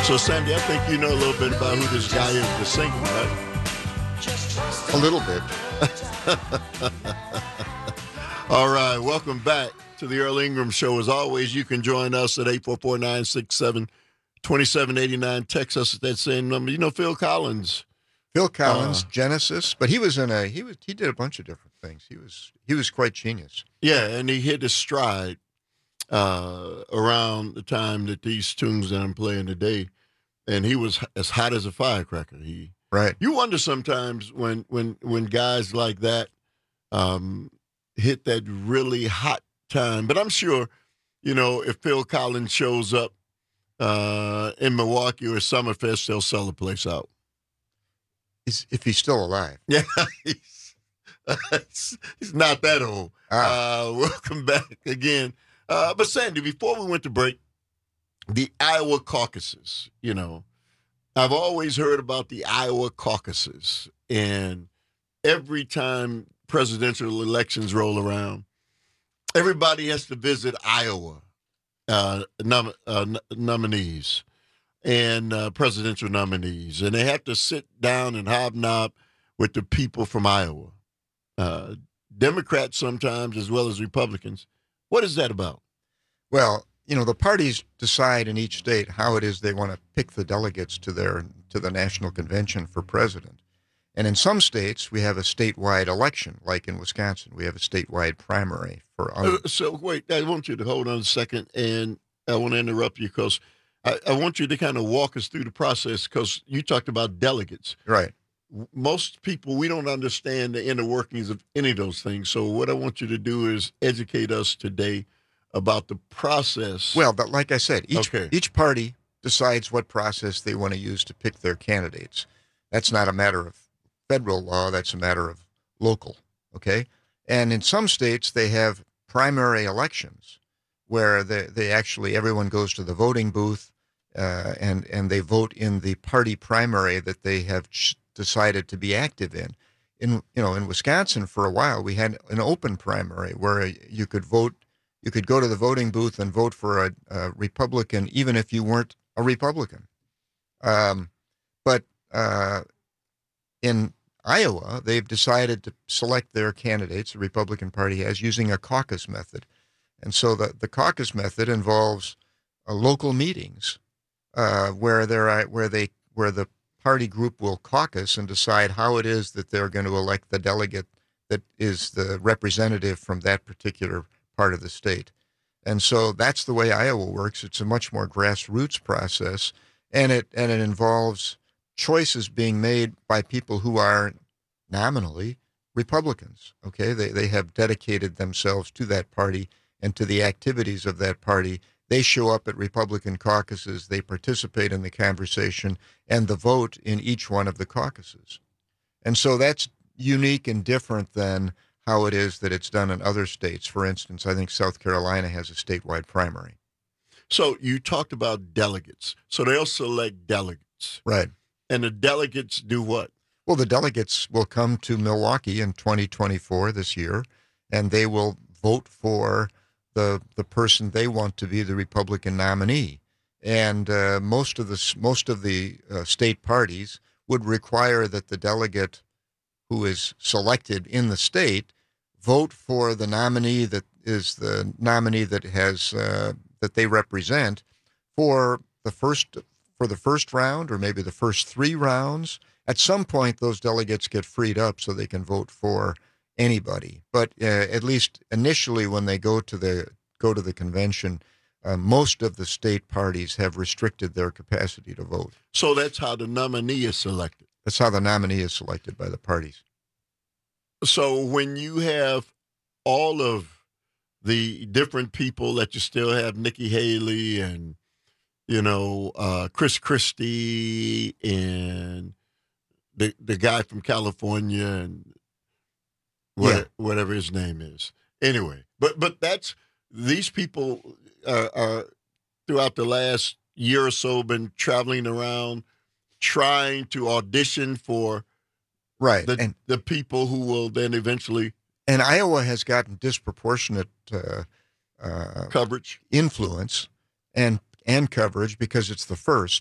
So, Sandy, I think you know a little bit about who this guy is, the singer, right? A little bit. All right, welcome back to the Earl Ingram Show. As always, you can join us at 844-967-2789. Text us at that same number. You know, Phil Collins. Phil Collins, Genesis, but he did a bunch of different things. He was quite genius. Yeah, and he hit his stride around the time that these tunes that I'm playing today, and he was as hot as a firecracker. Right. You wonder sometimes when guys like that hit that really hot time. But I'm sure, you know, if Phil Collins shows up in Milwaukee or Summerfest, they'll sell the place out. If he's still alive. Yeah, he's not that old. Welcome back again. But Sandy, before we went to break, the Iowa caucuses, you know, I've always heard about the Iowa caucuses, and every time presidential elections roll around, everybody has to visit Iowa nominees and presidential nominees, and they have to sit down and hobnob with the people from Iowa, Democrats sometimes as well as Republicans. What is that about? Well, you know, the parties decide in each state how it is they want to pick the delegates to the national convention for president. And in some states, we have a statewide election, like in Wisconsin. We have a statewide primary for. So wait, I want you to hold on a second, and I want to interrupt you because I want you to kind of walk us through the process because you talked about delegates. Right. Most people, we don't understand the inner workings of any of those things. So what I want you to do is educate us today about the process. Well, but like I said, each party decides what process they want to use to pick their candidates. That's not a matter of federal law. That's a matter of local, okay? And in some states, they have primary elections where they actually, everyone goes to the voting booth and they vote in the party primary that they have decided to be active in. In Wisconsin, for a while, we had an open primary where you could vote. You could go to the voting booth and vote for a Republican, even if you weren't a Republican. But in Iowa, they've decided to select their candidates, the Republican Party has, using a caucus method. And so the caucus method involves local meetings where the party group will caucus and decide how it is that they're going to elect the delegate that is the representative from that particular part of the state. And so that's the way Iowa works. It's a much more grassroots process, and it involves choices being made by people who are nominally Republicans. Okay, they have dedicated themselves to that party and to the activities of that party. They show up at Republican caucuses, they participate in the conversation and the vote in each one of the caucuses. And so that's unique and different than how it is that it's done in other states. For instance, I think South Carolina has a statewide primary. So you talked about delegates. So they'll select delegates. Right. And the delegates do what? Well, the delegates will come to Milwaukee in 2024 this year, and they will vote for the person they want to be the Republican nominee. And most of the state parties would require that the delegate who is selected in the state vote for the nominee that is the nominee that has that they represent for the first round or maybe the first 3 rounds. At some point, those delegates get freed up so they can vote for anybody. But at least initially, when they go to the convention, most of the state parties have restricted their capacity to vote. So that's how the nominee is selected. That's how the nominee is selected by the parties. So when you have all of the different people that you still have, Nikki Haley and, Chris Christie and the guy from California and whatever his name is. Anyway, but that's these people are throughout the last year or so been traveling around trying to audition for the people who will then eventually. And Iowa has gotten disproportionate coverage, influence, and coverage because it's the first.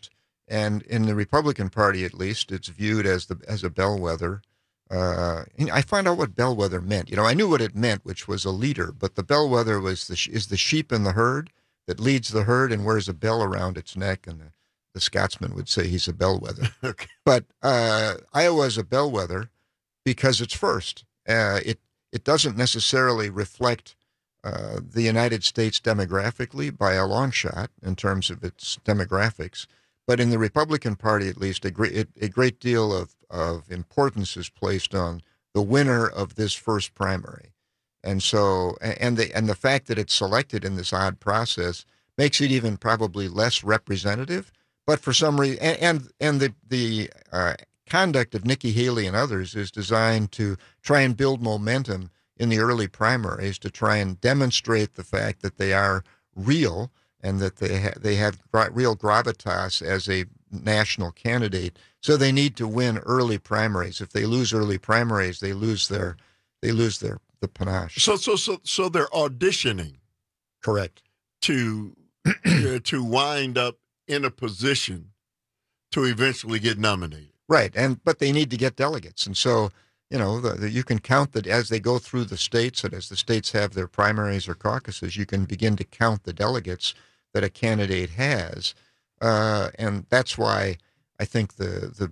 And in the Republican Party, at least, it's viewed as a bellwether. I found out what bellwether meant. I knew what it meant, which was a leader, but the bellwether is the sheep in the herd that leads the herd and wears a bell around its neck, and the Scotsman would say he's a bellwether. Okay. But Iowa is a bellwether because it's first. It doesn't necessarily reflect the United States demographically by a long shot in terms of its demographics. But in the Republican Party, at least, a great deal of importance is placed on the winner of this first primary. And so, and the fact that it's selected in this odd process makes it even probably less representative. But for some reason, and the conduct of Nikki Haley and others is designed to try and build momentum in the early primaries to try and demonstrate the fact that they are real and that they have real gravitas as a national candidate. So they need to win early primaries. If they lose early primaries, they lose the panache. So they're auditioning. Correct. To wind up in a position to eventually get nominated. Right, but they need to get delegates, and so you can count that as they go through the states, and as the states have their primaries or caucuses, you can begin to count the delegates that a candidate has, and that's why I think the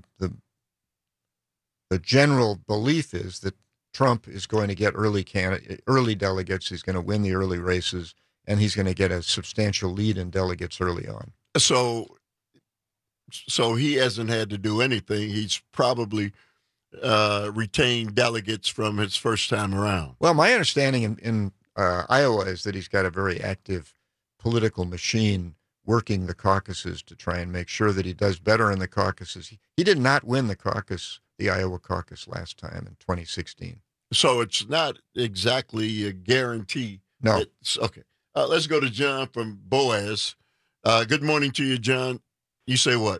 general belief is that Trump is going to get early delegates. He's going to win the early races, and he's going to get a substantial lead in delegates early on. So he hasn't had to do anything. He's probably retained delegates from his first time around. Well, my understanding in Iowa is that he's got a very active political machine working the caucuses to try and make sure that he does better in the caucuses. He did not win the Iowa caucus last time in 2016. So it's not exactly a guarantee. No. Okay. Let's go to John from Boaz. Good morning to you, John. You say what?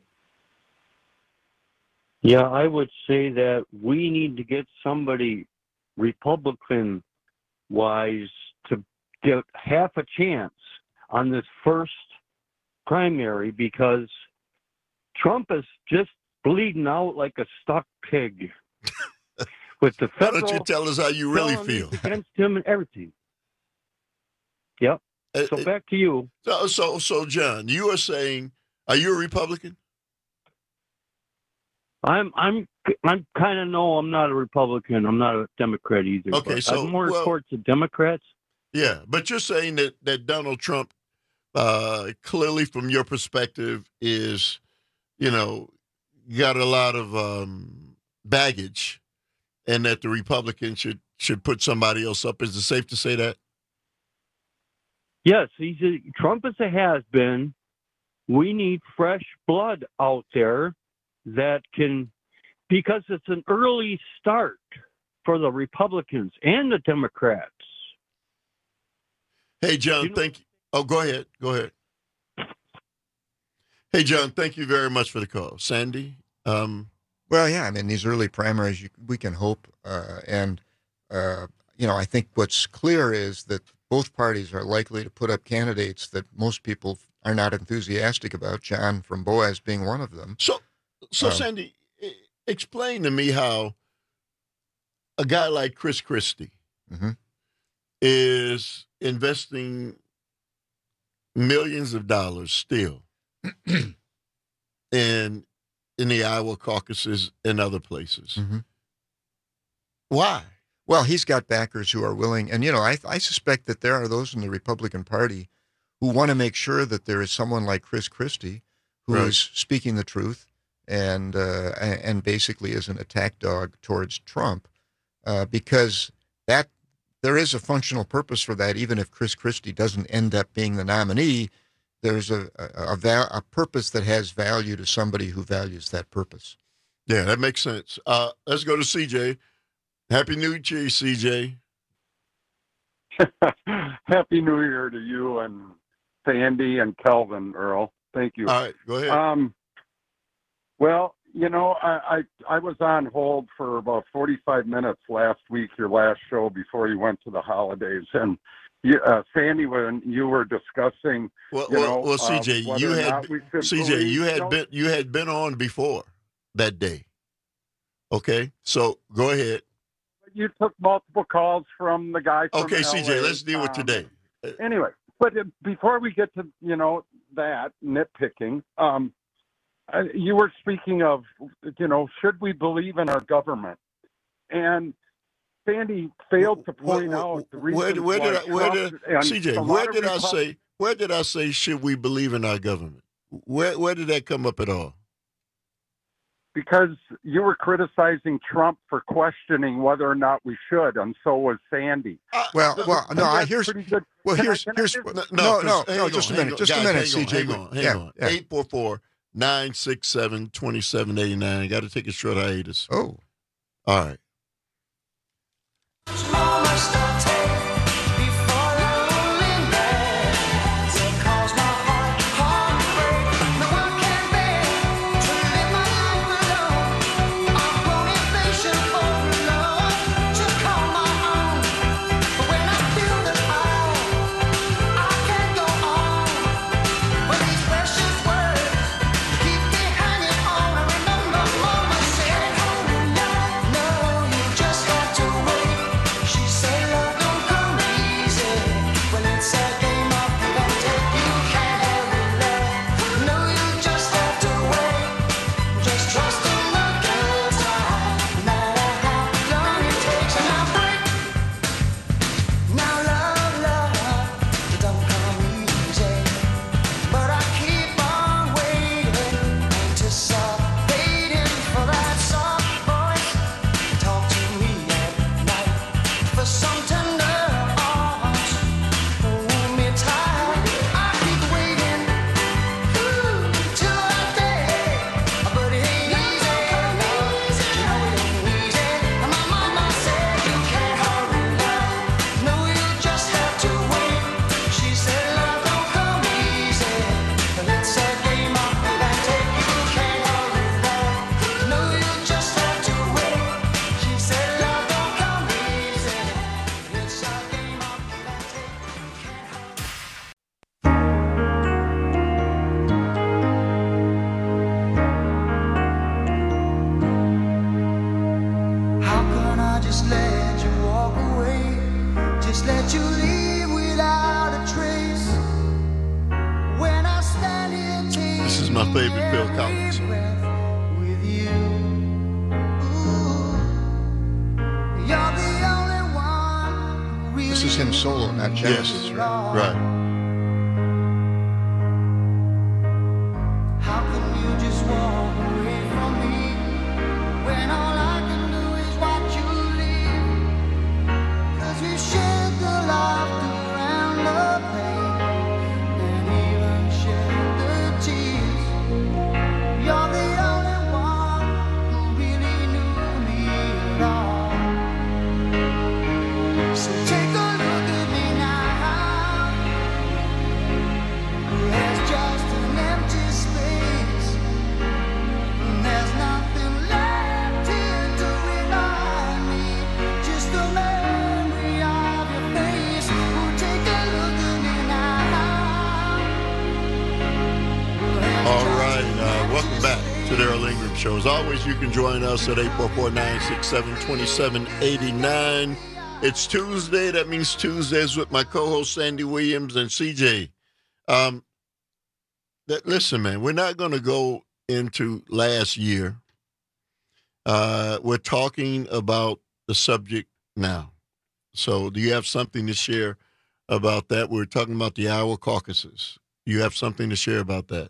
Yeah, I would say that we need to get somebody Republican-wise to get half a chance on this first primary, because Trump is just bleeding out like a stuck pig with the federal. Why don't you tell us how you really feel against him and everything? Yep. So back to you. So John, you are saying, are you a Republican? I'm kind of no. I'm not a Republican. I'm not a Democrat either. Okay, so I'm more towards the Democrats. Yeah, but you're saying that Donald Trump, clearly from your perspective, is, got a lot of baggage, and that the Republicans should put somebody else up. Is it safe to say that? Yes, Trump is a has-been. We need fresh blood out there that can, because it's an early start for the Republicans and the Democrats. Hey, John, thank you. Oh, go ahead. Hey, John, thank you very much for the call. Sandy? Well, yeah, these early primaries, we can hope. I think what's clear is that both parties are likely to put up candidates that most people are not enthusiastic about, John from Boaz being one of them. So Sandy, explain to me how a guy like Chris Christie is investing millions of dollars still in the Iowa caucuses and other places. Mm-hmm. Why? Well, he's got backers who are willing, and I suspect that there are those in the Republican Party who want to make sure that there is someone like Chris Christie who is speaking the truth and basically is an attack dog towards Trump, because that there is a functional purpose for that. Even if Chris Christie doesn't end up being the nominee, there's a purpose that has value to somebody who values that purpose. Yeah, that makes sense. Let's go to CJ. Happy New Year, CJ. Happy New Year to you and Sandy and Kelvin, Earl. Thank you. All right, go ahead. Well, I was on hold for about 45 minutes last week, your last show before you went to the holidays. And, Sandy, when you were discussing, Well, you know, CJ, whether or not we should believe, you had been on before that day. Okay, so go ahead. you took multiple calls from the guy from Okay, LA. CJ, let's deal with today. Anyway, but before we get to, you know, that nitpicking, you were speaking of, you know, should we believe in our government? And Sandy failed to point out the reason CJ, where did I say should we believe in our government? Where did that come up at all? Because you were criticizing Trump for questioning whether or not we should, and so was Sandy. Here's just a minute, CJ. Hang on. 844-967-2789. I got to take a short hiatus. Oh, all right. This is my favorite Phil Collins. This is him solo, not Genesis, right? Right. How can you just walk away from me when all I can do is watch you leave? 'Cause we shared the laughter and the pain and even shared the tears. You're the only one who really knew me at all. So take a look at me now. There's just an empty space. There's nothing left here to remind me. Just the memory of your face. Oh, take a look at me now. All right. Welcome back to the Earl Ingram Show. As always, you can join us at 844-967-2789. It's Tuesday. That means Tuesdays with my co-host Sandy Williams and CJ. Listen, man, we're not going to go into last year. We're talking about the subject now. So do you have something to share about that? We're talking about the Iowa caucuses. You have something to share about that?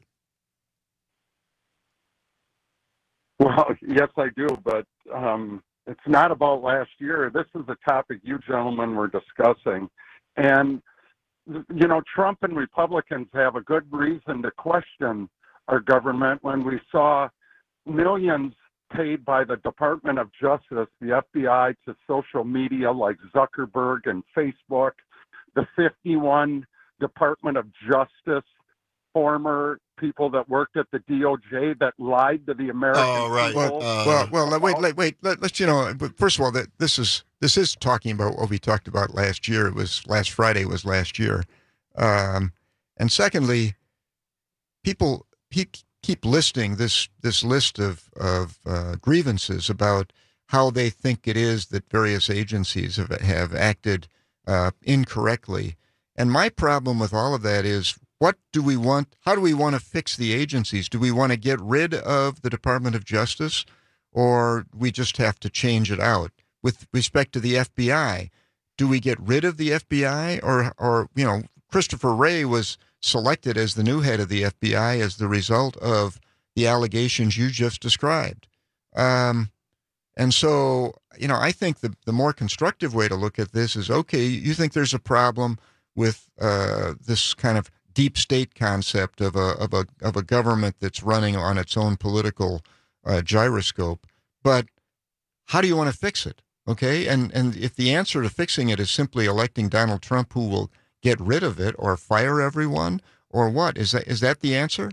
Well, yes, I do, but it's not about last year. This is a topic you gentlemen were discussing. And, you know, Trump and Republicans have a good reason to question our government when we saw millions paid by the Department of Justice, the FBI, to social media like Zuckerberg and Facebook, the 51 Department of Justice former people that worked at the DOJ that lied to the American Oh, right. people. Wait. Let's But first of all, this is talking about what we talked about last year. It was last Friday. Was last year, and secondly, people keep listing this list of grievances about how they think it is that various agencies have acted incorrectly. And my problem with all of that is, what do we want? How do we want to fix the agencies? Do we want to get rid of the Department of Justice, or we just have to change it out? With respect to the FBI, do we get rid of the FBI, or Christopher Wray was selected as the new head of the FBI as the result of the allegations you just described. And so, I think the more constructive way to look at this is, okay, you think there's a problem with this kind of deep state concept of a government that's running on its own political gyroscope, but how do you want to fix it? Okay, and if the answer to fixing it is simply electing Donald Trump, who will get rid of it or fire everyone, or what? Is that the answer?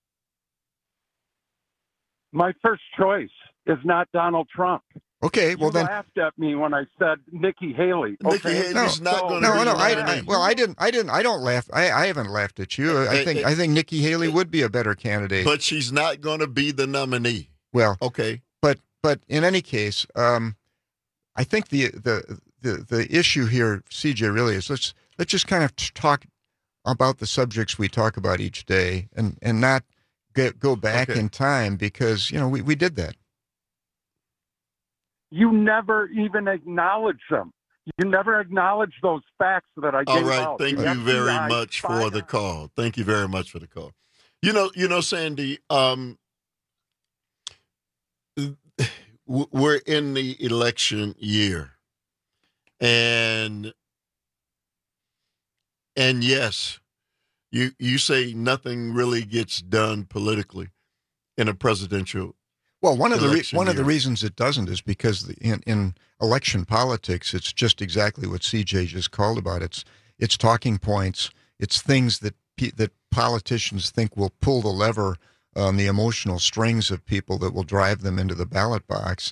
My first choice is not Donald Trump. Okay, well you laughed at me when I said Nikki Haley. Nikki Haley's not going to be I don't laugh. I haven't laughed at you. I think Nikki Haley would be a better candidate. But she's not going to be the nominee. Well, okay. But in any case, I think the issue here, CJ, really is let's just kind of talk about the subjects we talk about each day, and not go back in time, because we did that. You never even acknowledge them. You never acknowledge those facts that I gave out. All right. Thank you very much for the call. Thank you very much for the call. Sandy, we're in the election year. And yes, you say nothing really gets done politically in a presidential. Well, one of the reasons it doesn't is because in election politics, it's just exactly what CJ just called about. It's talking points. It's things that politicians think will pull the lever on the emotional strings of people that will drive them into the ballot box.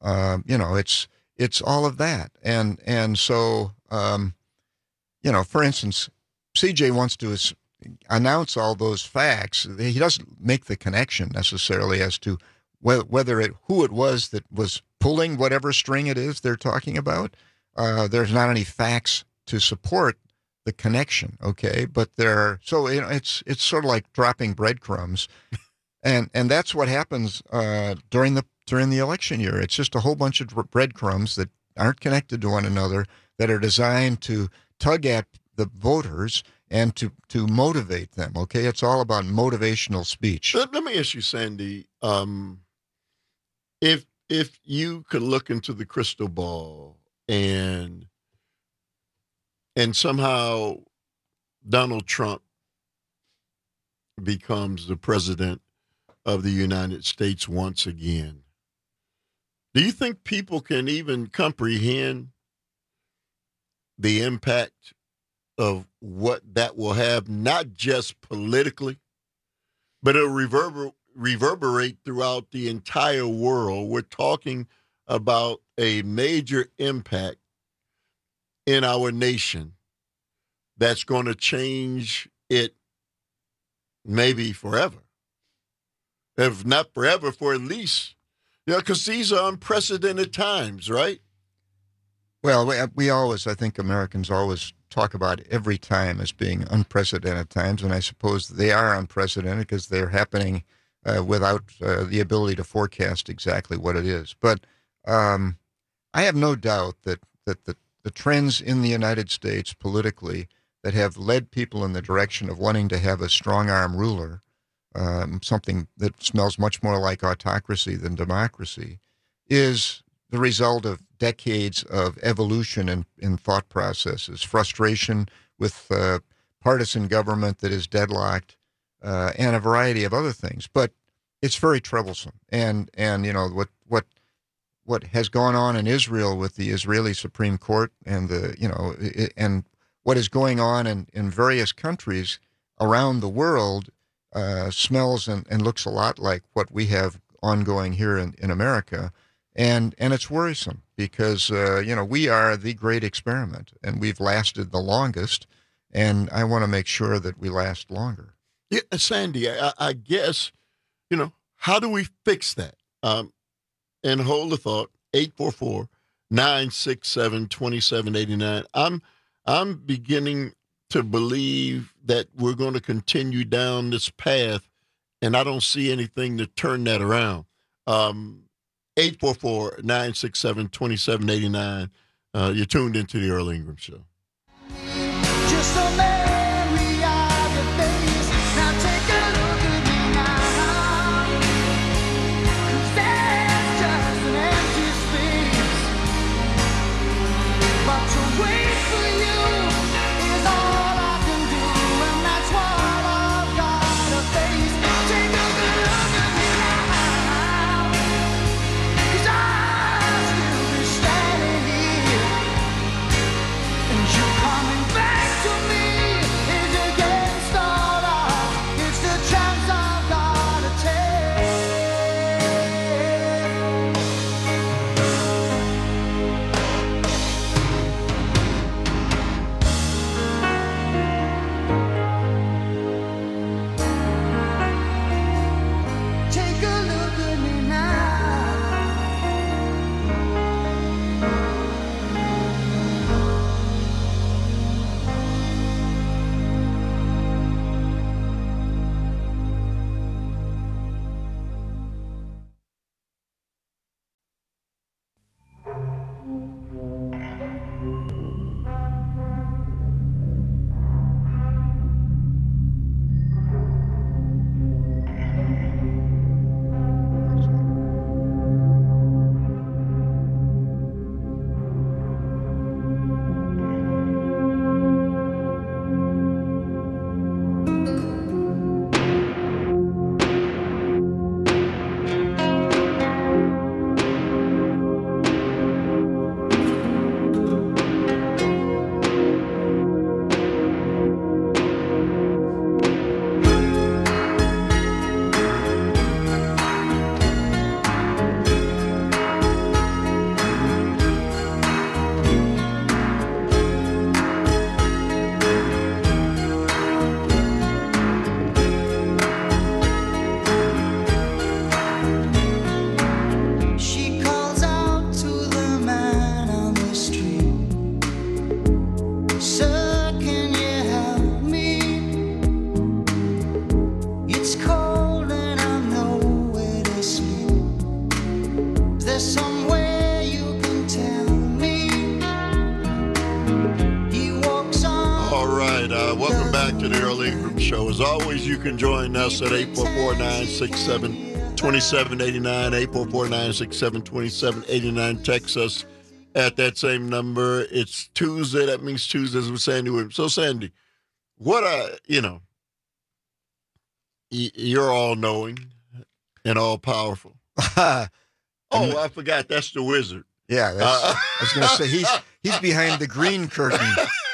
It's all of that. And so, for instance, CJ wants to announce all those facts. He doesn't make the connection necessarily as to who it was that was pulling whatever string it is they're talking about. There's not any facts to support the connection, okay? But it's sort of like dropping breadcrumbs, and that's what happens during the election year. It's just a whole bunch of breadcrumbs that aren't connected to one another, that are designed to tug at the voters and to motivate them. Okay, it's all about motivational speech. Let me ask you, Sandy. If you could look into the crystal ball and somehow Donald Trump becomes the president of the United States once again, do you think people can even comprehend the impact of what that will have, not just politically, but it'll reverberate throughout the entire world? We're talking about a major impact in our nation that's going to change it maybe forever. If not forever, for at least, because these are unprecedented times, right? Well, we always, I think Americans always talk about every time as being unprecedented times, and I suppose they are unprecedented because they're happening without the ability to forecast exactly what it is. But I have no doubt that the trends in the United States politically that have led people in the direction of wanting to have a strong-arm ruler, something that smells much more like autocracy than democracy, is the result of decades of evolution in thought processes, frustration with partisan government that is deadlocked, and a variety of other things. But it's very troublesome. And what has gone on in Israel with the Israeli Supreme Court and and what is going on in various countries around the world smells and looks a lot like what we have ongoing here in America. And it's worrisome because, we are the great experiment and we've lasted the longest. And I want to make sure that we last longer. Yeah, Sandy, I guess, how do we fix that? And hold the thought, 844-967-2789. I'm beginning to believe that we're going to continue down this path, and I don't see anything to turn that around. 844-967-2789. You're tuned into the Earl Ingram Show. Just a memory of your face. Now take a look at me now. 'Cause there's just an empty space. But to wait for you is all I can do, and that's what I've gotta face. Take a good look at me now. 'Cause I'll still be standing here. And you coming back to me is against all odds. It's the chance I've gotta take. Take a look at me now. She calls out to the man on the street. Sir, can you help me? It's cold and I'm nowhere to sleep. Is there somewhere you can tell me? He walks on. All right, welcome back to the Earl Ingram Show. As always, you can join us at 844-967-2789, 844-967-2789. Text us at that same number. It's Tuesday. That means Tuesdays with Sandy Williams. So, Sandy, what you're all-knowing and all-powerful. Yeah, Oh, I forgot. That's the wizard. I was going to say he's behind the green curtain.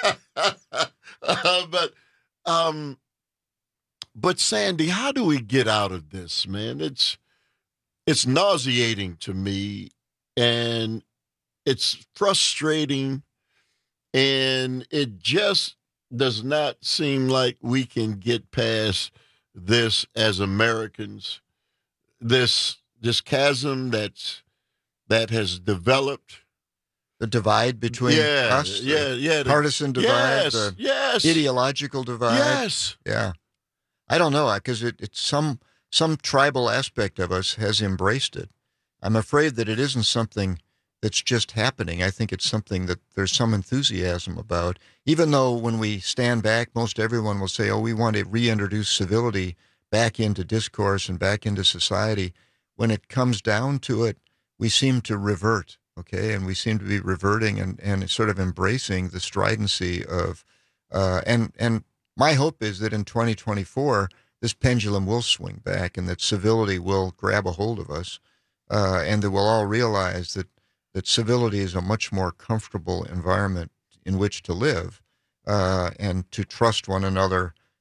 But Sandy, how do we get out of this, man? It's nauseating to me, and it's frustrating, and it just does not seem like we can get past this as Americans. This chasm that has developed. The divide between us, the partisan divide, yes, ideological divide. Yes. Yeah. I don't know, because it's some tribal aspect of us has embraced it. I'm afraid that it isn't something that's just happening. I think it's something that there's some enthusiasm about, even though when we stand back, most everyone will say, oh, we want to reintroduce civility back into discourse and back into society. When it comes down to it, we seem to revert, okay? And we seem to be reverting and sort of embracing the stridency of, and my hope is that in 2024, this pendulum will swing back and that civility will grab a hold of us, and that we'll all realize that civility is a much more comfortable environment in which to live, and to trust one another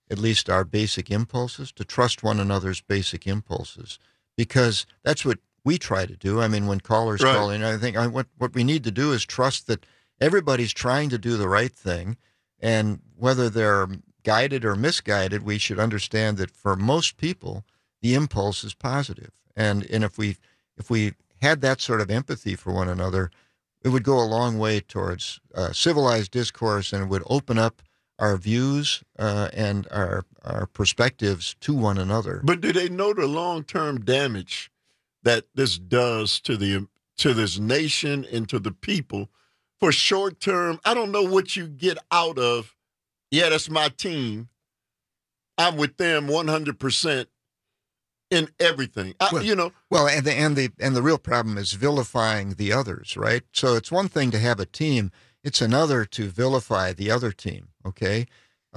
at least our basic impulses, to trust one another's basic impulses, because that's what we try to do. I mean, when callers Right. call in, I think what we need to do is trust that everybody's trying to do the right thing, and whether they're guided or misguided, we should understand that for most people, the impulse is positive. And if we had that sort of empathy for one another, it would go a long way towards civilized discourse, and it would open up our views and our perspectives to one another. But do they know the long-term damage that this does to this nation and to the people? For short-term, I don't know what you get out of, yeah, that's my team, I'm with them 100% in everything. Well, and the real problem is vilifying the others, right? So it's one thing to have a team; it's another to vilify the other team. Okay,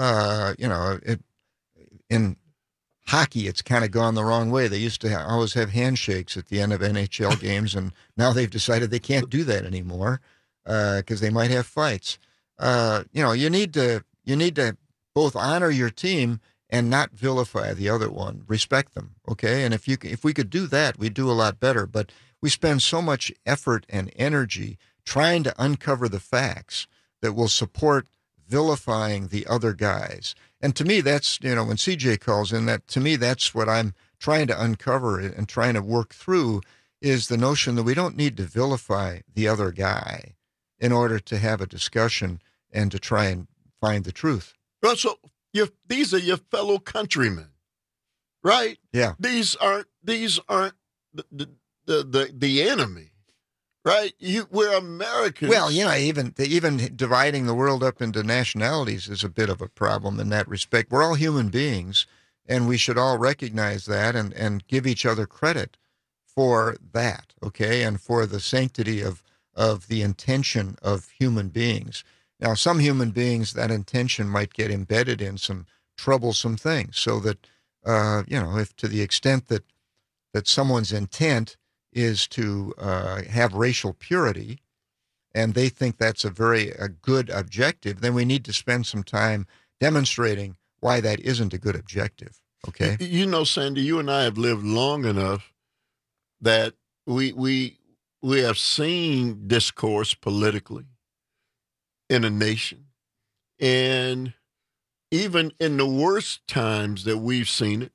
in hockey, it's kind of gone the wrong way. They used to always have handshakes at the end of NHL games, and now they've decided they can't do that anymore because they might have fights. You need to both honor your team and not vilify the other one. Respect them, okay? And if we could do that, we'd do a lot better. But we spend so much effort and energy trying to uncover the facts that will support vilifying the other guys. And to me, that's, when CJ calls in, that to me, that's what I'm trying to uncover and trying to work through, is the notion that we don't need to vilify the other guy in order to have a discussion and to try and find the truth. Well, so these are your fellow countrymen, right? Yeah. These aren't the enemy, right? We're Americans. Well, even dividing the world up into nationalities is a bit of a problem in that respect. We're all human beings, and we should all recognize that and give each other credit for that, okay, and for the sanctity of the intention of human beings. Now, some human beings, that intention might get embedded in some troublesome things, so that, if to the extent that someone's intent is to have racial purity, and they think that's a good objective, then we need to spend some time demonstrating why that isn't a good objective, okay? Sandy, you and I have lived long enough that we have seen discourse politically in a nation. And even in the worst times that we've seen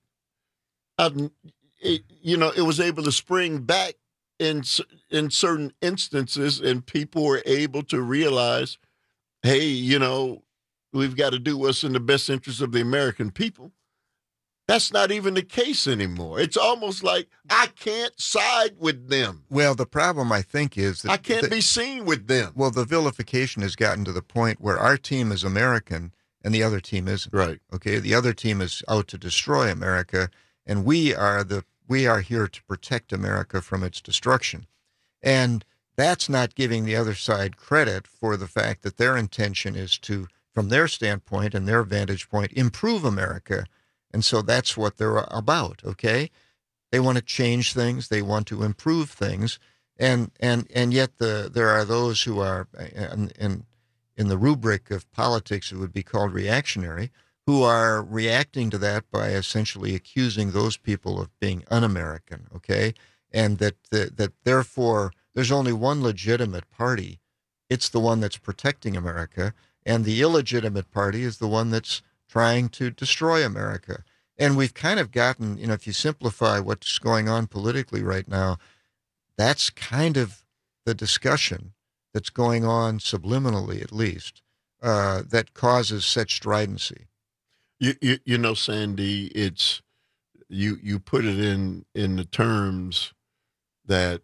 it was able to spring back in certain instances, and people were able to realize, hey, we've got to do what's in the best interest of the American people. That's not even the case anymore. It's almost like I can't side with them. Well, the problem, I think, is that I can't be seen with them. Well, the vilification has gotten to the point where our team is American and the other team isn't. Right. Okay. The other team is out to destroy America, and we are here to protect America from its destruction. And that's not giving the other side credit for the fact that their intention is to, from their standpoint and their vantage point, improve America. And so that's what they're about, okay? They want to change things. They want to improve things. And yet there are those who are, in the rubric of politics, it would be called reactionary, who are reacting to that by essentially accusing those people of being un-American, okay? And that therefore there's only one legitimate party. It's the one that's protecting America. And the illegitimate party is the one that's trying to destroy America. And we've kind of gotten, if you simplify what's going on politically right now, that's kind of the discussion that's going on subliminally, at least, that causes such stridency. Sandy, it's you put it in the terms that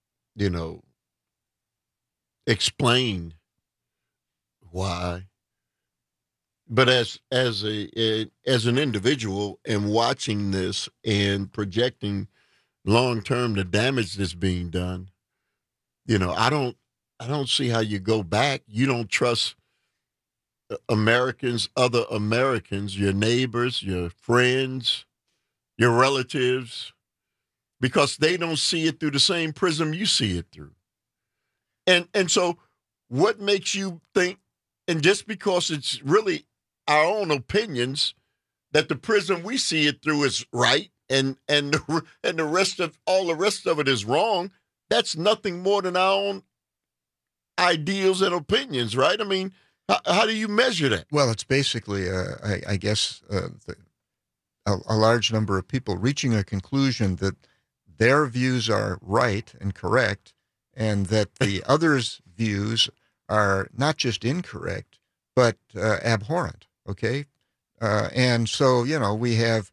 explain why. But as an individual and watching this and projecting long term the damage that's being done, I don't see how you go back. You don't trust Americans, other Americans, your neighbors, your friends, your relatives, because they don't see it through the same prism you see it through. And so what makes you think, and just because it's really our own opinions, that the prism we see it through is right, and the rest of it is wrong, that's nothing more than our own ideals and opinions, right? I mean, how do you measure that? Well, it's basically, I guess, a large number of people reaching a conclusion that their views are right and correct, and that the others' views are not just incorrect, but abhorrent, okay? And so, we have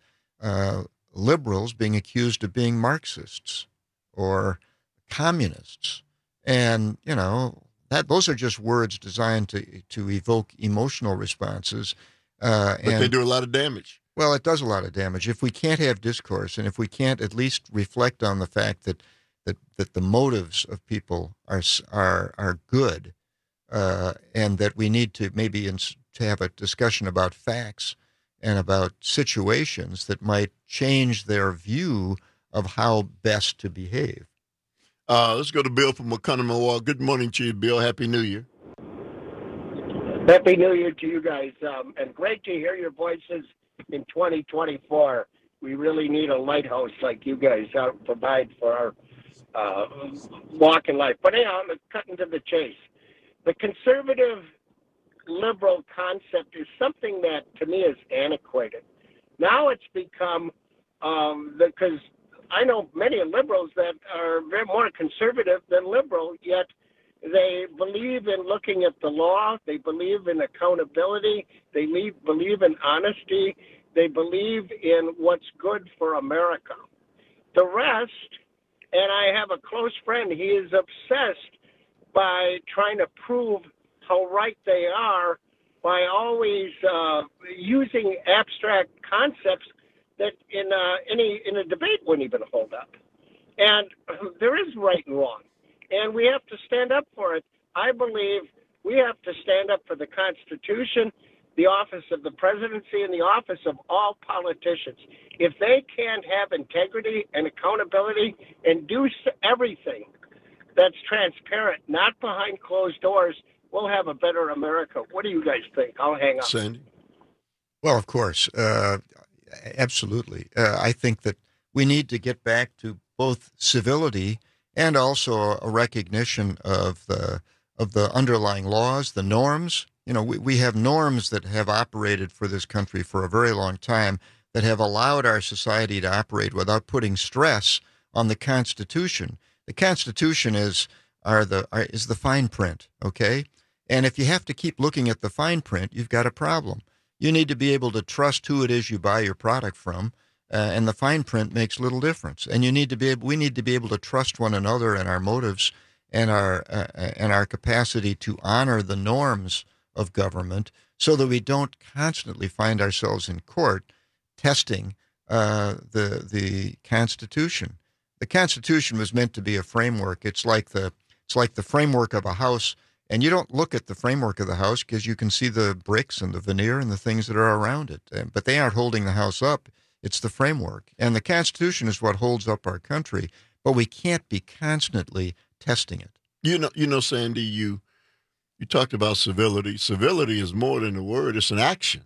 liberals being accused of being Marxists or communists. And, those are just words designed to evoke emotional responses. But they do a lot of damage. Well, it does a lot of damage. If we can't have discourse, and if we can't at least reflect on the fact that the motives of people are good, and that we need to maybe to have a discussion about facts and about situations that might change their view of how best to behave. Let's go to Bill from Oconomowoc. Good morning to you, Bill. Happy New Year. Happy New Year to you guys, and great to hear your voices in 2024. We really need a lighthouse like you guys provide for our walk in life. But anyhow, I'm cutting to the chase. The conservative liberal concept is something that to me is antiquated. Now it's become, because I know many liberals that are very more conservative than liberal, yet they believe in looking at the law. They believe in accountability. They believe in honesty. They believe in what's good for America. The rest, and I have a close friend, he is obsessed by trying to prove how right they are by always using abstract concepts that in a debate wouldn't even hold up. And there is right and wrong, and we have to stand up for it. I believe we have to stand up for the Constitution, the office of the presidency, and the office of all politicians. If they can't have integrity and accountability and do everything that's transparent, not behind closed doors, we'll have a better America. What do you guys think? I'll hang up. Sandy? Well, of course, absolutely. I think that we need to get back to both civility and also a recognition of the underlying laws, the norms. We have norms that have operated for this country for a very long time that have allowed our society to operate without putting stress on the Constitution. The Constitution is the fine print, okay? And if you have to keep looking at the fine print, you've got a problem. You need to be able to trust who it is you buy your product from, and the fine print makes little difference. And we need to be able to trust one another and our motives and our capacity to honor the norms of government, so that we don't constantly find ourselves in court testing the Constitution. The Constitution was meant to be a framework. It's like the framework of a house, and you don't look at the framework of the house because you can see the bricks and the veneer and the things that are around it, but they aren't holding the house up. It's the framework, and the Constitution is what holds up our country. But we can't be constantly testing it. Sandy, you talked about civility. Civility is more than a word; it's an action.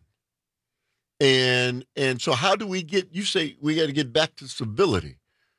And so, how do we get? You say we got to get back to civility.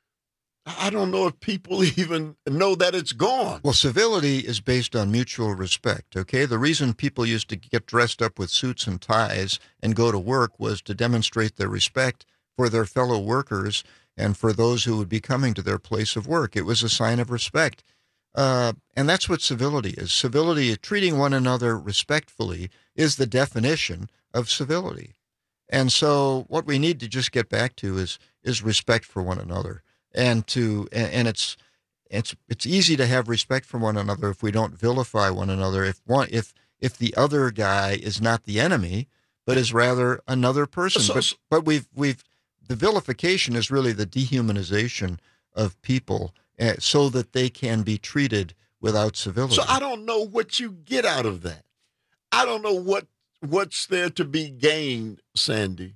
I don't know if people even know that it's gone. Well, civility is based on mutual respect, okay? The reason people used to get dressed up with suits and ties and go to work was to demonstrate their respect for their fellow workers and for those who would be coming to their place of work. It was a sign of respect. And that's what civility is. Civility, treating one another respectfully, is the definition of civility. And so what we need to just get back to is respect for one another. And it's easy to have respect for one another if we don't vilify one another. If the other guy is not the enemy, but is rather another person. But the vilification is really the dehumanization of people, so that they can be treated without civility. So I don't know what you get out of that. I don't know what's there to be gained, Sandy,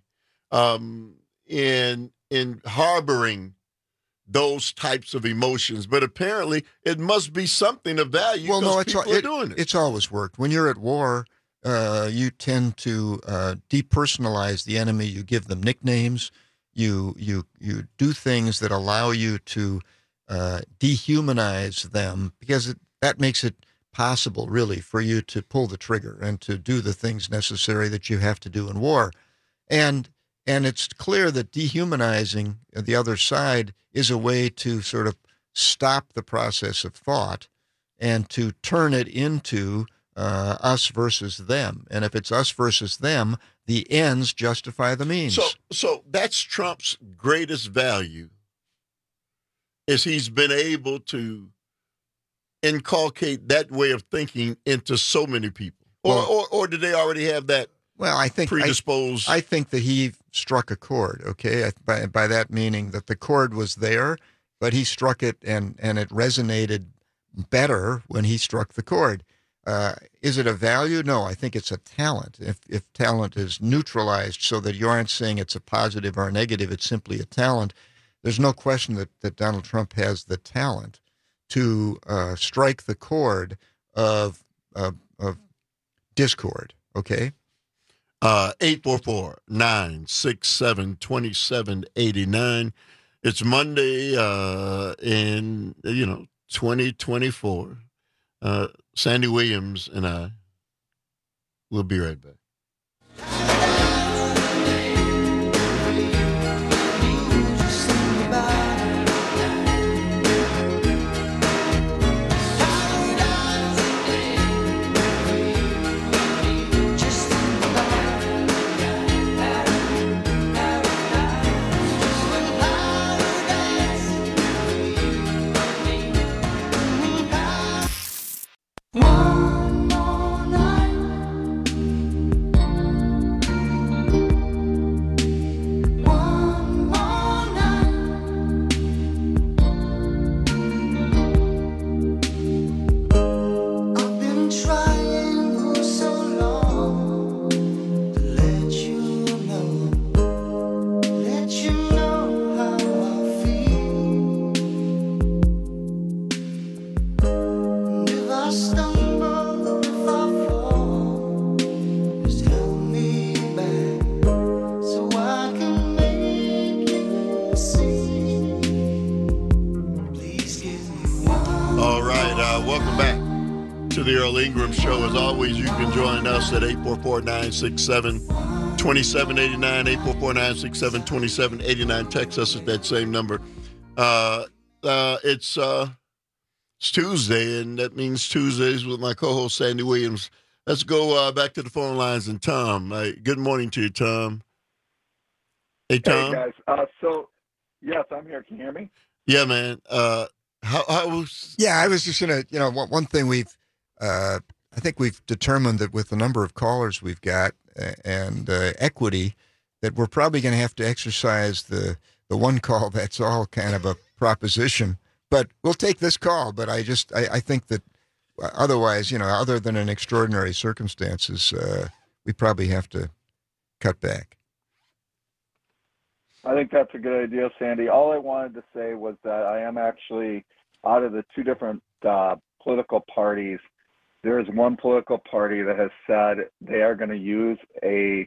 in harboring those types of emotions, but apparently it must be something of value. Well, no, people are doing it. It's always worked. When you're at war, you tend to depersonalize the enemy. You give them nicknames. You do things that allow you to dehumanize them, because that makes it possible, really, for you to pull the trigger and to do the things necessary that you have to do in war. And it's clear that dehumanizing the other side is a way to sort of stop the process of thought and to turn it into us versus them. And if it's us versus them, the ends justify the means. So that's Trump's greatest value, is he's been able to inculcate that way of thinking into so many people. Or did they already have that? Well, I think predisposed. I think that he struck a chord. Okay, by that meaning that the chord was there, but he struck it, and it resonated better when he struck the chord. Is it a value? No, I think it's a talent. If talent is neutralized so that you aren't saying it's a positive or a negative, it's simply a talent. There's no question that Donald Trump has the talent to strike the chord of discord. Okay. 844-967-2789. It's Monday in 2024. Sandy Williams and I will be right back. One more night. One more night. I've been trying for so long to let you know how I feel. And if I stumble, if I fall, just help me back so I can make you see. Please give me one. All right, welcome back to the Earl Ingram Show. As always, you can join us at 844-967-2789, 844-967-2789. Text us at that same number. It's Tuesday, and that means Tuesdays with my co-host, Sandy Williams. Let's go back to the phone lines. And Tom, good morning to you, Tom. Hey, Tom. Hey, guys. Yes, I'm here. Can you hear me? Yeah, man. How was... Yeah, I was just gonna, one thing I think we've determined that with the number of callers we've got and equity, that we're probably going to have to exercise the one call that's all kind of a proposition. But we'll take this call. But I think that otherwise, other than in extraordinary circumstances, we probably have to cut back. I think that's a good idea, Sandy. All I wanted to say was that I am actually, out of the two different political parties, there is one political party that has said they are going to use a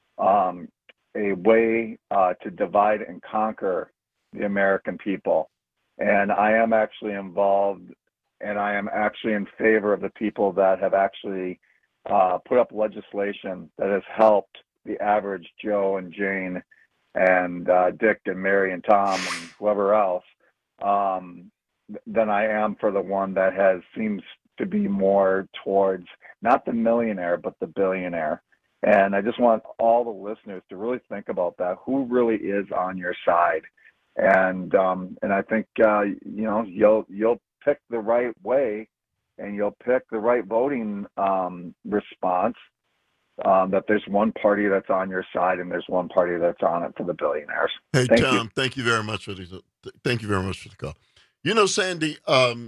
way to divide and conquer the American people. And I am actually involved, and I am actually in favor of the people that have actually put up legislation that has helped the average Joe and Jane and Dick and Mary and Tom and whoever else, than I am for the one that seems to be more towards not the millionaire, but the billionaire. And I just want all the listeners to really think about that. Who really is on your side? And I think you'll pick the right way, and you'll pick the right voting response. That there's one party that's on your side, and there's one party that's on it for the billionaires. Hey, Tom, thank you very much for these. Thank you very much for the call. Sandy,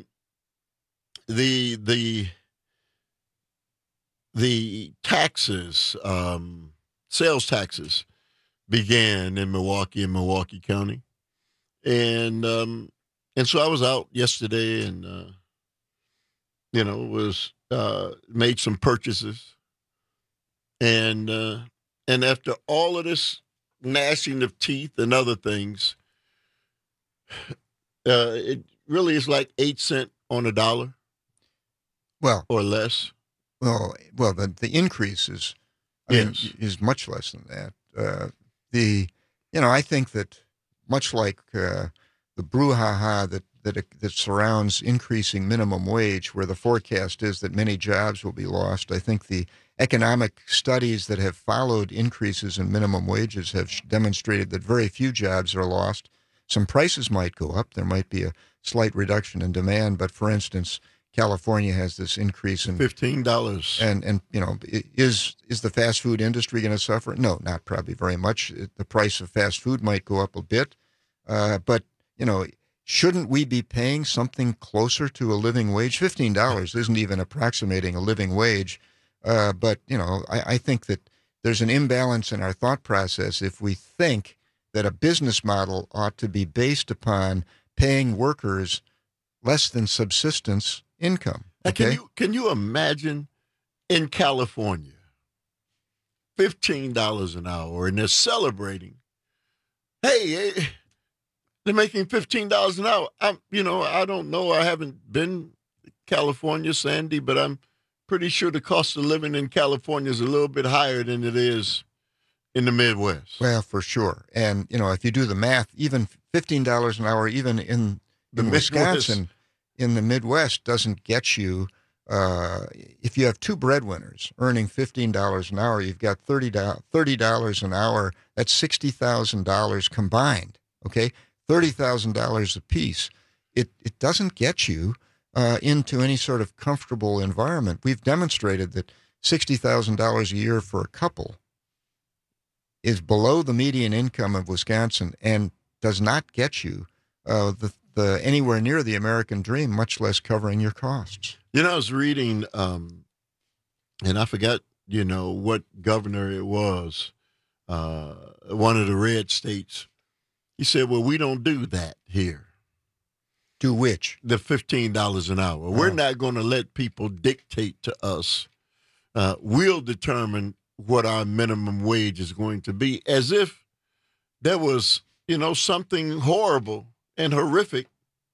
the taxes, sales taxes, began in Milwaukee County, and so I was out yesterday, and was made some purchases. and after all of this gnashing of teeth and other things, it really is like 8 cents on a dollar Well, or less. the increase is, Yes. is much less than that. I think that much like the brouhaha that surrounds increasing minimum wage, where the forecast is that many jobs will be lost, I think the economic studies that have followed increases in minimum wages have demonstrated that very few jobs are lost. Some prices might go up. There might be a slight reduction in demand, but for instance, California has this increase in $15. and is the fast food industry going to suffer? No, not probably very much. The price of fast food might go up a bit, but shouldn't we be paying something closer to a living wage? $15 isn't even approximating a living wage, but I think that there's an imbalance in our thought process if we think that a business model ought to be based upon paying workers less than subsistence income. Now, Okay. can you imagine in California, $15 an hour, and they're celebrating? Hey, they're making $15 an hour. I don't know. I haven't been to California, Sandy, but I'm pretty sure the cost of living in California is a little bit higher than it is in the Midwest. Well, for sure. And, if you do the math, even $15 an hour, even in Wisconsin, in the Midwest, doesn't get you. If you have two breadwinners earning $15 an hour, you've got $30 an hour. That's $60,000 combined. Okay, $30,000 apiece. It doesn't get you into any sort of comfortable environment. We've demonstrated that $60,000 a year for a couple is below the median income of Wisconsin and does not get you the anywhere near the American dream, much less covering your costs. I was reading, and I forgot, what governor it was, one of the red states. He said, well, we don't do that here. Do which? The $15 an hour. We're not going to let people dictate to us. We'll determine what our minimum wage is going to be, as if there was, something horrible and horrific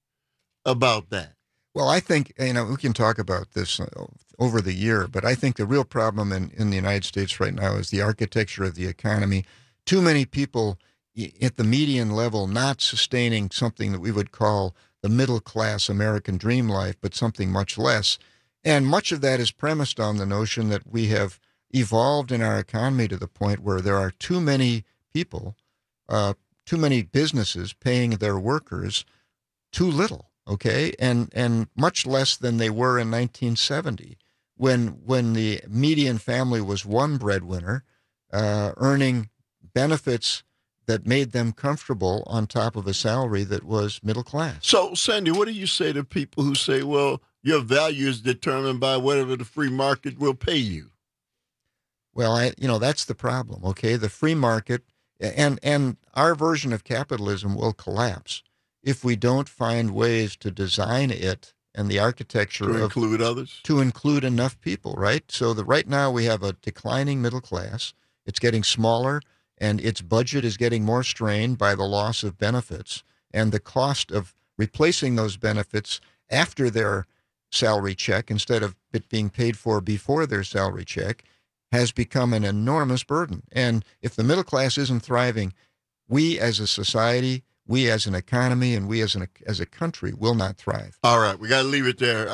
about that. Well, I think, we can talk about this over the year, but I think the real problem in the United States right now is the architecture of the economy. Too many people at the median level not sustaining something that we would call the middle-class American dream life, but something much less. And much of that is premised on the notion that we have evolved in our economy to the point where there are too many people, too many businesses paying their workers too little, okay, and much less than they were in 1970, when the median family was one breadwinner, earning benefits that made them comfortable on top of a salary that was middle class. So, Sandy, what do you say to people who say, well, your value is determined by whatever the free market will pay you? Well, that's the problem, okay? The free market and our version of capitalism will collapse if we don't find ways to design it and the architecture to include others, to include enough people, right? So that right now we have a declining middle class. It's getting smaller, and its budget is getting more strained by the loss of benefits and the cost of replacing those benefits after their salary check instead of it being paid for before their salary check has become an enormous burden. And if the middle class isn't thriving, we as a society, we as an economy, and we as a country will not thrive. All right, we got to leave it there.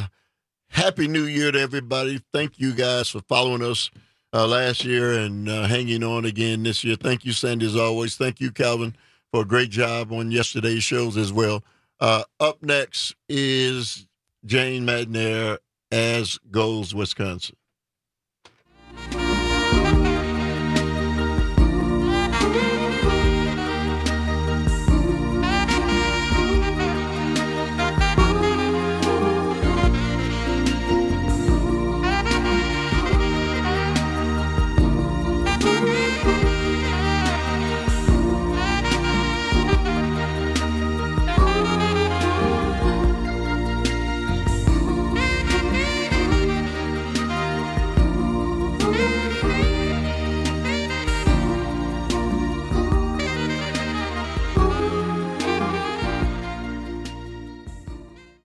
Happy New Year to everybody. Thank you guys for following us last year and hanging on again this year. Thank you, Sandy, as always. Thank you, Calvin, for a great job on yesterday's shows as well. Up next is Jane McNair, As Goes Wisconsin.